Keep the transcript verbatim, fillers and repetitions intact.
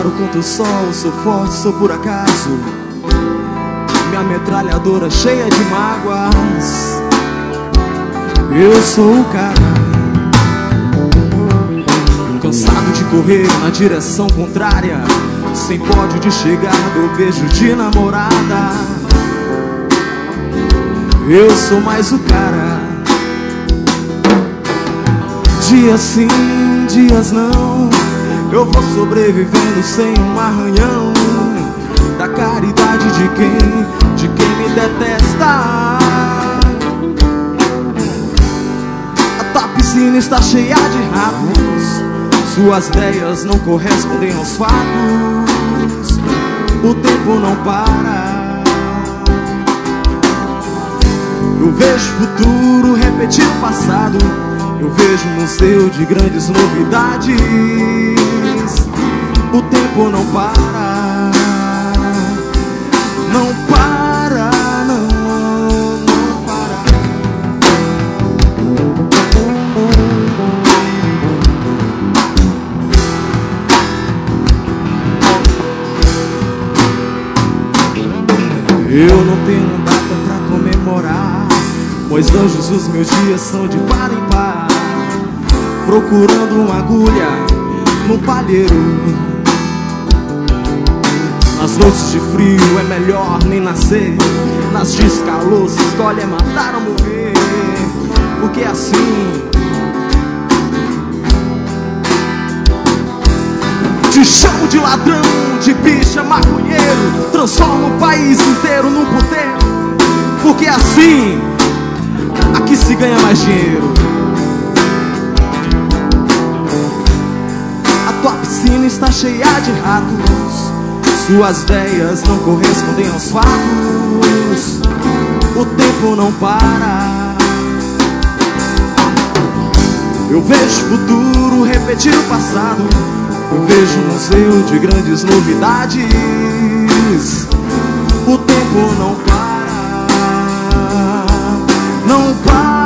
disparo contra o sol, sou forte, sou por acaso. Minha metralhadora cheia de mágoas. Eu sou o cara, cansado de correr na direção contrária, sem pódio de chegada ou beijo de namorada. Eu sou mais o cara. Dias sim, dias não, eu vou sobrevivendo sem um arranhão da caridade de quem, de quem me detesta. A tua piscina está cheia de ratos, suas ideias não correspondem aos fatos. O tempo não para. Eu vejo o futuro repetir o passado. Eu vejo um museu de grandes novidades. O tempo não para. Não para, não, não para. Eu não tenho data pra comemorar, pois anjos os meus dias são de par em par, procurando uma agulha no palheiro. Nas noites de frio é melhor nem nascer, nas dias de calor se escolhe é matar ou morrer. Porque assim te chamo de ladrão, de bicha, maconheiro, transformo o país inteiro num puteiro. Porque assim aqui se ganha mais dinheiro. A tua piscina está cheia de ratos, suas ideias não correspondem aos fatos. O tempo não para. Eu vejo o futuro repetir o passado. Eu vejo um museu de grandes novidades. O tempo não para. Não para.